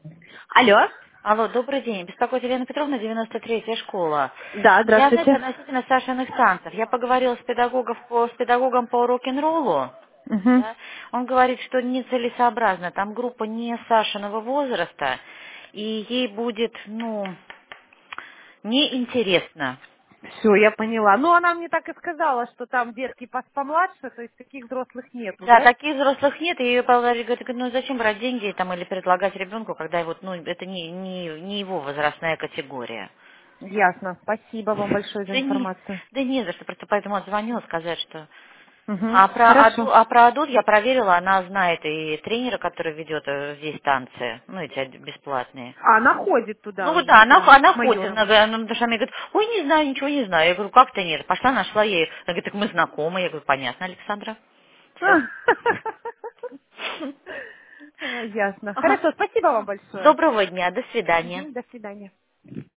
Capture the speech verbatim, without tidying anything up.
Алло. Алло, добрый день. Беспокоит Елена Петровна, девяносто третья школа. Да, Я, знаете, здравствуйте. относительно Сашиных танцев. Я поговорила с, педагогов по, с педагогом по рок-н-роллу. Угу. Да. Он говорит, что нецелесообразно. Там группа не Сашиного возраста, и ей будет, ну, неинтересно. Все, я поняла. Ну, она мне так и сказала, что там детки пос- помладше, то есть таких взрослых нету, Да, да? таких взрослых нет, и ее говорит, говорит, ну зачем брать деньги там или предлагать ребенку, когда вот, ну, это не, не, не его возрастная категория. Ясно. Спасибо вам большое за Да не, информацию. да не за что, просто поэтому отзвонила сказать, что... Угу. А про, Хорошо. Аду, а про Адут я проверила, она знает и тренера, который ведет э, здесь танцы, ну, эти од- бесплатные. А она ходит Ну туда вот уже, да, она, да, она к ходит, майору. она, говорит- она даже мне говорит, ой, не знаю, ничего не знаю. Я говорю, как то нет? Пошла, нашла ей. Она говорит, так мы знакомы. Я говорю, понятно, Александра. Все. А, ясно. Хорошо, спасибо вам большое. Доброго дня, до свидания. Мгм. До свидания.